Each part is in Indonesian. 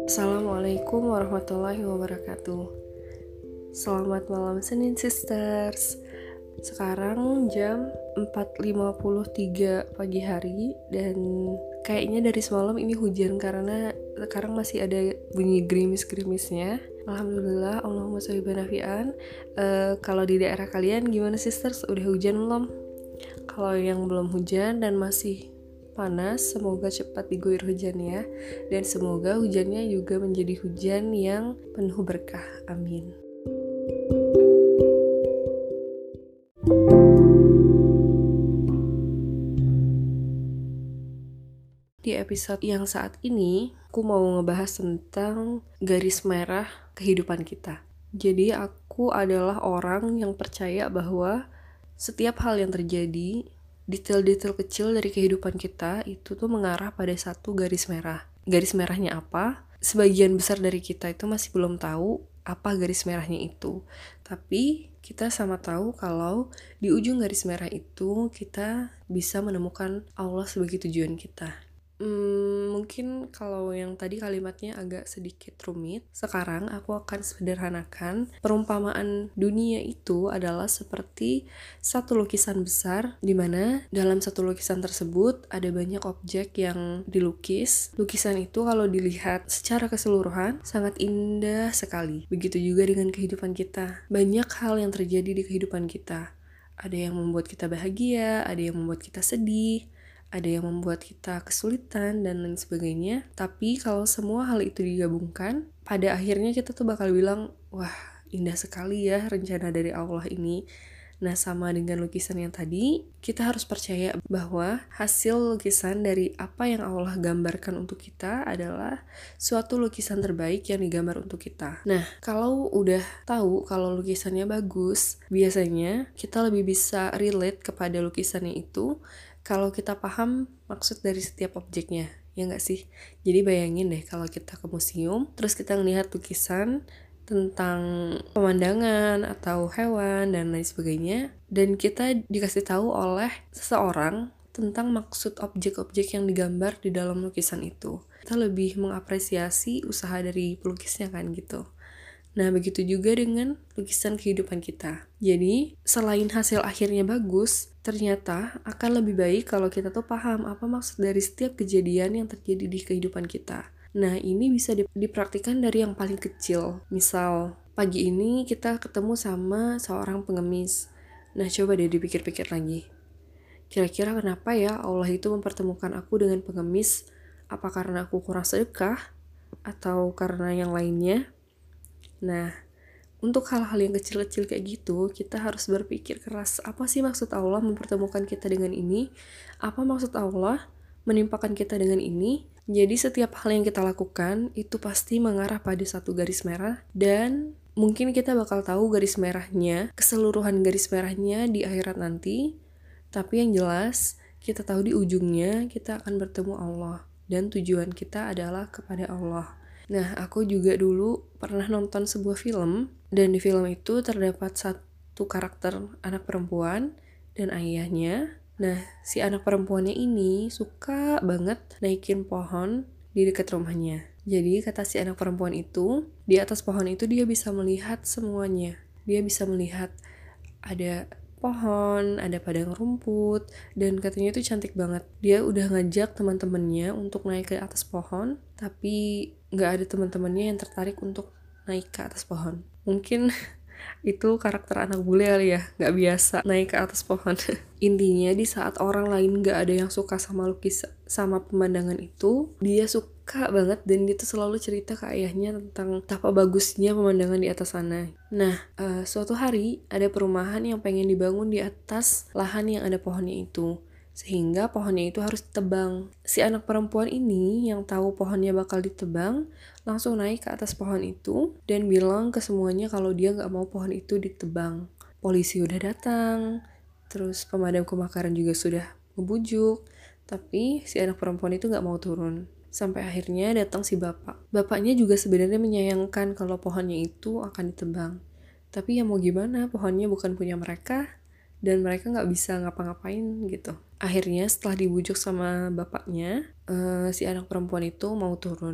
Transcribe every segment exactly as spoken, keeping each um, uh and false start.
Assalamualaikum warahmatullahi wabarakatuh. Selamat malam Senin Sisters. Sekarang jam empat lima puluh tiga pagi hari dan kayaknya dari semalam ini hujan karena sekarang masih ada bunyi gerimis-gerimisnya. Alhamdulillah, Allahumma sholli nafi'an. Uh, kalau di daerah kalian gimana Sisters? Udah hujan belum? Kalau yang belum hujan dan masih panas, semoga cepat diguyur hujan ya. Dan semoga hujannya juga menjadi hujan yang penuh berkah. Amin. Di episode yang saat ini, aku mau ngebahas tentang garis merah kehidupan kita. Jadi aku adalah orang yang percaya bahwa setiap hal yang terjadi, detail-detail kecil dari kehidupan kita itu tuh mengarah pada satu garis merah. Garis merahnya apa? Sebagian besar dari kita itu masih belum tahu apa garis merahnya itu. Tapi kita sama tahu kalau di ujung garis merah itu kita bisa menemukan Allah sebagai tujuan kita. Hmm, mungkin kalau yang tadi kalimatnya agak sedikit rumit, sekarang aku akan sederhanakan. Perumpamaan dunia itu adalah seperti satu lukisan besar, di mana dalam satu lukisan tersebut ada banyak objek yang dilukis. Lukisan itu kalau dilihat secara keseluruhan sangat indah sekali. Begitu juga dengan kehidupan kita. Banyak hal yang terjadi di kehidupan kita. Ada yang membuat kita bahagia, ada yang membuat kita sedih, ada yang membuat kita kesulitan dan lain sebagainya. Tapi kalau semua hal itu digabungkan, pada akhirnya kita tuh bakal bilang, wah indah sekali ya rencana dari Allah ini. Nah, sama dengan lukisan yang tadi, kita harus percaya bahwa hasil lukisan dari apa yang Allah gambarkan untuk kita adalah suatu lukisan terbaik yang digambar untuk kita. Nah, kalau udah tahu kalau lukisannya bagus, biasanya kita lebih bisa relate kepada lukisannya itu kalau kita paham maksud dari setiap objeknya, ya nggak sih? Jadi bayangin deh kalau kita ke museum, terus kita ngelihat lukisan tentang pemandangan atau hewan dan lain sebagainya, dan kita dikasih tahu oleh seseorang tentang maksud objek-objek yang digambar di dalam lukisan itu. Kita lebih mengapresiasi usaha dari pelukisnya kan gitu. Nah, begitu juga dengan lukisan kehidupan kita. Jadi, selain hasil akhirnya bagus, ternyata akan lebih baik kalau kita tuh paham apa maksud dari setiap kejadian yang terjadi di kehidupan kita. Nah, ini bisa dipraktikkan dari yang paling kecil. Misal, pagi ini kita ketemu sama seorang pengemis. Nah, coba deh dipikir-pikir lagi. Kira-kira kenapa ya Allah itu mempertemukan aku dengan pengemis? Apa karena aku kurang sedekah? Atau karena yang lainnya? Nah, untuk hal-hal yang kecil-kecil kayak gitu, kita harus berpikir keras, apa sih maksud Allah mempertemukan kita dengan ini? Apa maksud Allah menimpakan kita dengan ini? Jadi setiap hal yang kita lakukan itu pasti mengarah pada satu garis merah, dan mungkin kita bakal tahu garis merahnya, keseluruhan garis merahnya di akhirat nanti. Tapi yang jelas, kita tahu di ujungnya kita akan bertemu Allah, dan tujuan kita adalah kepada Allah. Nah, aku juga dulu pernah nonton sebuah film, dan di film itu terdapat satu karakter anak perempuan dan ayahnya. Nah, si anak perempuannya ini suka banget naikin pohon di dekat rumahnya. Jadi, kata si anak perempuan itu, di atas pohon itu dia bisa melihat semuanya. Dia bisa melihat ada pohon, ada padang rumput, dan katanya itu cantik banget. Dia udah ngajak teman-temannya untuk naik ke atas pohon, tapi nggak ada teman-temannya yang tertarik untuk naik ke atas pohon. Mungkin itu karakter anak bule kali ya, nggak biasa naik ke atas pohon. Intinya di saat orang lain nggak ada yang suka sama lukis sama pemandangan itu, dia suka banget dan dia tuh selalu cerita ke ayahnya tentang betapa bagusnya pemandangan di atas sana. Nah, uh, suatu hari ada perumahan yang pengen dibangun di atas lahan yang ada pohonnya itu, sehingga pohonnya itu harus ditebang. Si anak perempuan ini yang tahu pohonnya bakal ditebang langsung naik ke atas pohon itu dan bilang ke semuanya kalau dia gak mau pohon itu ditebang. Polisi udah datang, terus pemadam kebakaran juga sudah ngebujuk, tapi si anak perempuan itu gak mau turun. Sampai akhirnya datang si bapak. Bapaknya juga sebenarnya menyayangkan kalau pohonnya itu akan ditebang. Tapi ya mau gimana, pohonnya bukan punya mereka, dan mereka gak bisa ngapa-ngapain gitu. Akhirnya setelah dibujuk sama bapaknya, uh, si anak perempuan itu mau turun.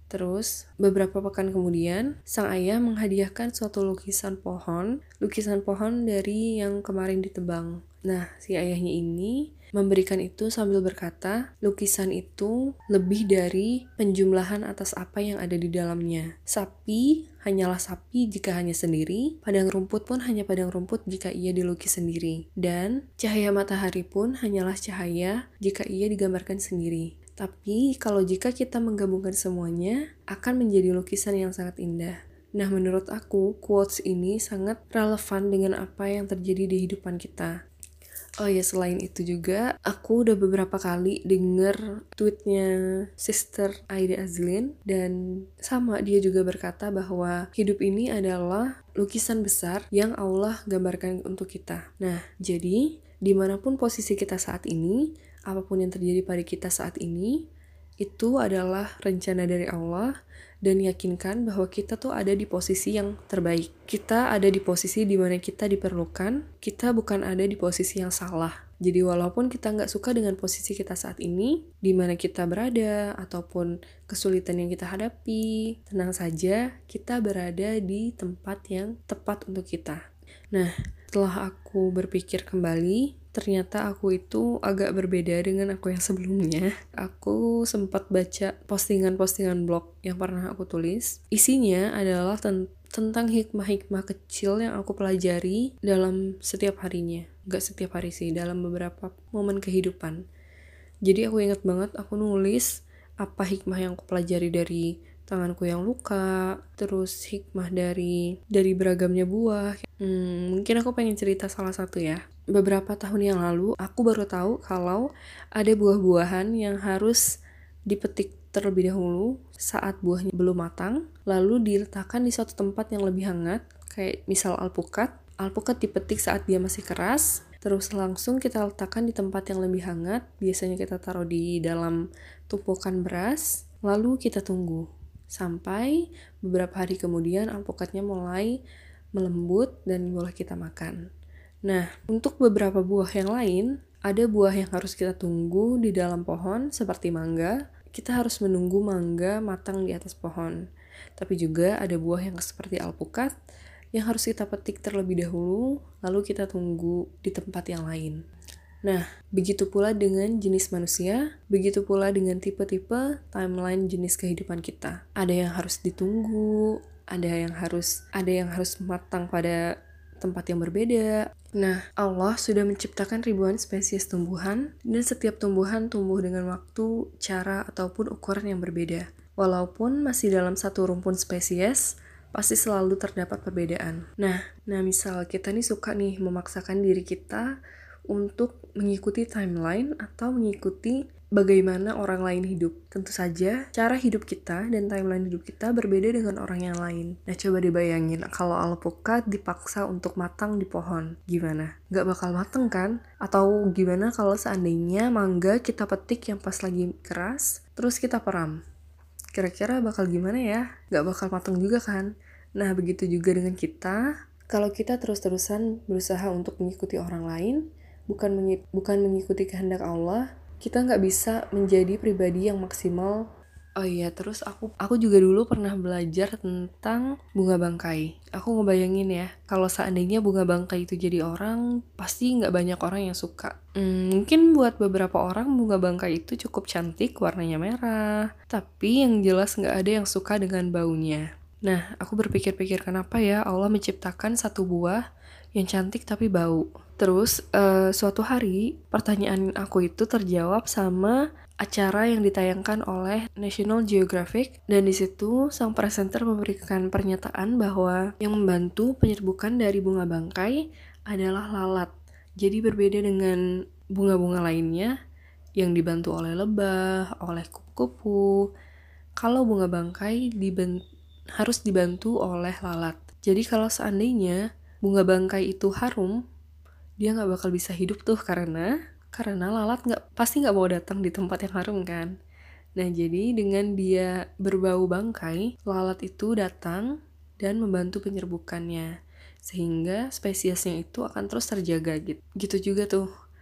Terus, beberapa pekan kemudian, sang ayah menghadiahkan suatu lukisan pohon, lukisan pohon dari yang kemarin ditebang. Nah, si ayahnya ini memberikan itu sambil berkata, lukisan itu lebih dari penjumlahan atas apa yang ada di dalamnya. Sapi hanyalah sapi jika hanya sendiri, padang rumput pun hanya padang rumput jika ia dilukis sendiri. Dan cahaya matahari pun hanyalah cahaya jika ia digambarkan sendiri. Tapi kalau jika kita menggabungkan semuanya, akan menjadi lukisan yang sangat indah. Nah, menurut aku, quotes ini sangat relevan dengan apa yang terjadi di kehidupan kita. Oh ya, selain itu juga, aku udah beberapa kali denger tweetnya Sister Aida Azlin, dan sama dia juga berkata bahwa hidup ini adalah lukisan besar yang Allah gambarkan untuk kita. Nah, jadi dimanapun posisi kita saat ini, apapun yang terjadi pada kita saat ini, itu adalah rencana dari Allah, dan yakinkan bahwa kita tuh ada di posisi yang terbaik. Kita ada di posisi di mana kita diperlukan, kita bukan ada di posisi yang salah. Jadi walaupun kita nggak suka dengan posisi kita saat ini, di mana kita berada, ataupun kesulitan yang kita hadapi, tenang saja, kita berada di tempat yang tepat untuk kita. Nah, setelah aku berpikir kembali, ternyata aku itu agak berbeda dengan aku yang sebelumnya. Aku sempat baca postingan-postingan blog yang pernah aku tulis. Isinya adalah ten- tentang hikmah-hikmah kecil yang aku pelajari dalam setiap harinya. Gak setiap hari sih, dalam beberapa momen kehidupan. Jadi aku ingat banget aku nulis apa hikmah yang aku pelajari dari tanganku yang luka, terus hikmah dari dari beragamnya buah. Hmm, mungkin aku pengen cerita salah satu ya. Beberapa tahun yang lalu, aku baru tahu kalau ada buah-buahan yang harus dipetik terlebih dahulu saat buahnya belum matang, lalu diletakkan di suatu tempat yang lebih hangat, kayak misal alpukat. Alpukat dipetik saat dia masih keras, terus langsung kita letakkan di tempat yang lebih hangat, biasanya kita taruh di dalam tumpukan beras, lalu kita tunggu. Sampai beberapa hari kemudian alpukatnya mulai melembut dan boleh kita makan. Nah, untuk beberapa buah yang lain, ada buah yang harus kita tunggu di dalam pohon seperti mangga. Kita harus menunggu mangga matang di atas pohon. Tapi juga ada buah yang seperti alpukat yang harus kita petik terlebih dahulu, lalu kita tunggu di tempat yang lain. Nah, begitu pula dengan jenis manusia, begitu pula dengan tipe-tipe timeline jenis kehidupan kita. Ada yang harus ditunggu, ada yang harus ada yang harus matang pada tempat yang berbeda. Nah, Allah sudah menciptakan ribuan spesies tumbuhan, dan setiap tumbuhan tumbuh dengan waktu, cara, ataupun ukuran yang berbeda. Walaupun masih dalam satu rumpun spesies, pasti selalu terdapat perbedaan. Nah, nah misal kita nih suka nih memaksakan diri kita untuk mengikuti timeline atau mengikuti bagaimana orang lain hidup. Tentu saja, cara hidup kita dan timeline hidup kita berbeda dengan orang yang lain. Nah, coba dibayangin kalau alpukat dipaksa untuk matang di pohon. Gimana? Gak bakal mateng kan? Atau gimana kalau seandainya mangga kita petik yang pas lagi keras, terus kita peram? Kira-kira bakal gimana ya? Gak bakal mateng juga kan? Nah, begitu juga dengan kita. Kalau kita terus-terusan berusaha untuk mengikuti orang lain, bukan mengik- bukan mengikuti kehendak Allah, kita nggak bisa menjadi pribadi yang maksimal. Oh iya, terus aku aku juga dulu pernah belajar tentang bunga bangkai. Aku ngebayangin ya, kalau seandainya bunga bangkai itu jadi orang, pasti nggak banyak orang yang suka. Hmm, mungkin buat beberapa orang bunga bangkai itu cukup cantik, warnanya merah, tapi yang jelas nggak ada yang suka dengan baunya. Nah, aku berpikir-pikir kenapa ya Allah menciptakan satu buah yang cantik tapi bau. Terus, uh, suatu hari, pertanyaan aku itu terjawab sama acara yang ditayangkan oleh National Geographic, dan di situ sang presenter memberikan pernyataan bahwa yang membantu penyerbukan dari bunga bangkai adalah lalat. Jadi berbeda dengan bunga-bunga lainnya yang dibantu oleh lebah, oleh kupu-kupu. Kalau bunga bangkai diben- harus dibantu oleh lalat. Jadi kalau seandainya bunga bangkai itu harum, dia nggak bakal bisa hidup tuh karena karena lalat nggak pasti nggak mau datang di tempat yang harum kan. Nah, jadi dengan dia berbau bangkai, lalat itu datang dan membantu penyerbukannya, sehingga spesiesnya itu akan terus terjaga gitu. Gitu juga tuh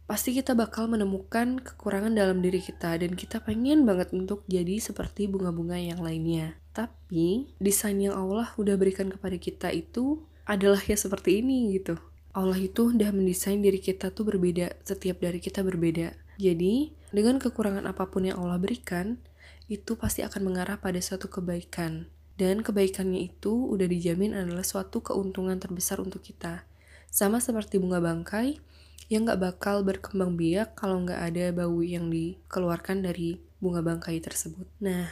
pasti kita bakal menemukan kekurangan dalam diri kita dan kita pengen banget untuk jadi seperti bunga-bunga yang lainnya. Tapi desain yang Allah udah berikan kepada kita itu adalah ya seperti ini gitu. Allah itu udah mendesain diri kita tuh berbeda, setiap dari kita berbeda. Jadi, dengan kekurangan apapun yang Allah berikan, itu pasti akan mengarah pada suatu kebaikan. Dan kebaikannya itu udah dijamin adalah suatu keuntungan terbesar untuk kita. Sama seperti bunga bangkai, yang gak bakal berkembang biak kalau gak ada bau yang dikeluarkan dari bunga bangkai tersebut. Nah,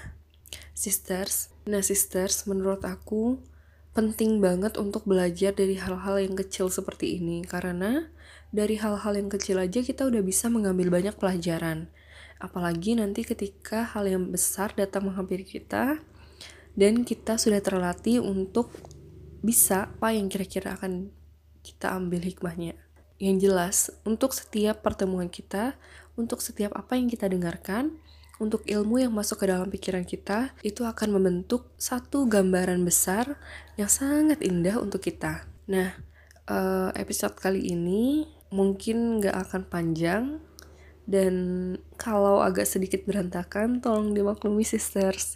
sisters, nah sisters, menurut aku penting banget untuk belajar dari hal-hal yang kecil seperti ini, karena dari hal-hal yang kecil aja kita udah bisa mengambil banyak pelajaran. Apalagi nanti ketika hal yang besar datang menghampiri kita dan kita sudah terlatih untuk bisa apa yang kira-kira akan kita ambil hikmahnya. Yang jelas, untuk setiap pertemuan kita, untuk setiap apa yang kita dengarkan, untuk ilmu yang masuk ke dalam pikiran kita, itu akan membentuk satu gambaran besar yang sangat indah untuk kita. Nah, episode kali ini mungkin gak akan panjang, dan kalau agak sedikit berantakan, tolong dimaklumi sisters.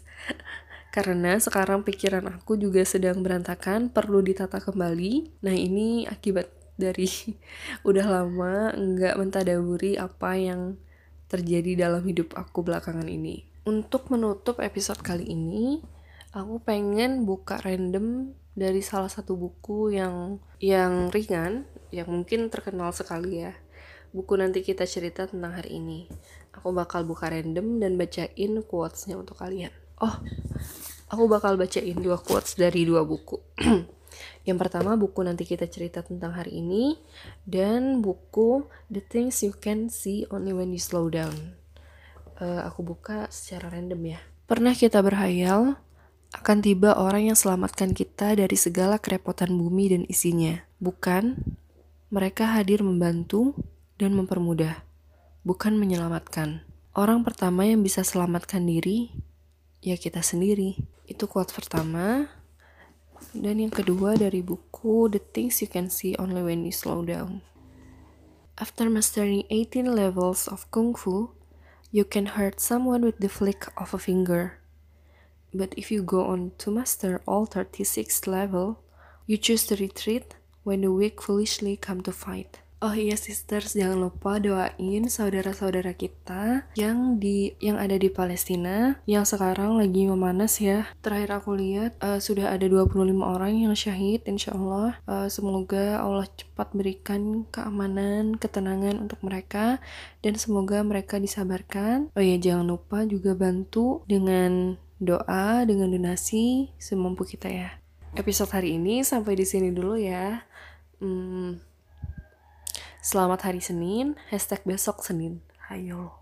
Karena sekarang pikiran aku juga sedang berantakan, perlu ditata kembali. Nah, ini akibat dari udah lama gak mentadaburi apa yang terjadi dalam hidup aku belakangan ini. Untuk menutup episode kali ini, aku pengen buka random dari salah satu buku yang yang ringan, yang mungkin terkenal sekali ya. Buku Nanti Kita Cerita Tentang Hari Ini. Aku bakal buka random dan bacain quotes-nya untuk kalian. Oh, aku bakal bacain dua quotes dari dua buku. Yang pertama buku Nanti Kita Cerita Tentang Hari Ini, dan buku The Things You Can See Only When You Slow Down. Uh, aku buka secara random ya. Pernah kita berhayal akan tiba orang yang selamatkan kita dari segala kerepotan bumi dan isinya. Bukan, mereka hadir membantu dan mempermudah, bukan menyelamatkan. Orang pertama yang bisa selamatkan diri, ya kita sendiri. Itu quote pertama. Dan yang kedua dari buku The Things You Can See Only When You Slow Down. After mastering eighteen levels of Kung Fu, you can hurt someone with the flick of a finger. But if you go on to master all thirty-sixth level, you choose to retreat when the weak foolishly come to fight. Oh iya sisters, jangan lupa doain saudara-saudara kita yang di yang ada di Palestina yang sekarang lagi memanas ya. Terakhir aku lihat uh, sudah ada dua puluh lima orang yang syahid insyaallah. Uh, semoga Allah cepat berikan keamanan, ketenangan untuk mereka dan semoga mereka disabarkan. Oh iya, jangan lupa juga bantu dengan doa, dengan donasi semampu kita ya. Episode hari ini sampai di sini dulu ya. Hmm, Selamat hari Senin, hashtag besok Senin. Hayo.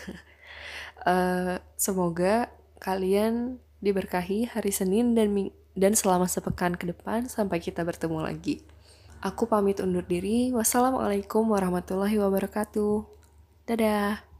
uh, semoga kalian diberkahi hari Senin dan dan selama sepekan ke depan sampai kita bertemu lagi. Aku pamit undur diri. Wassalamualaikum warahmatullahi wabarakatuh. Dadah.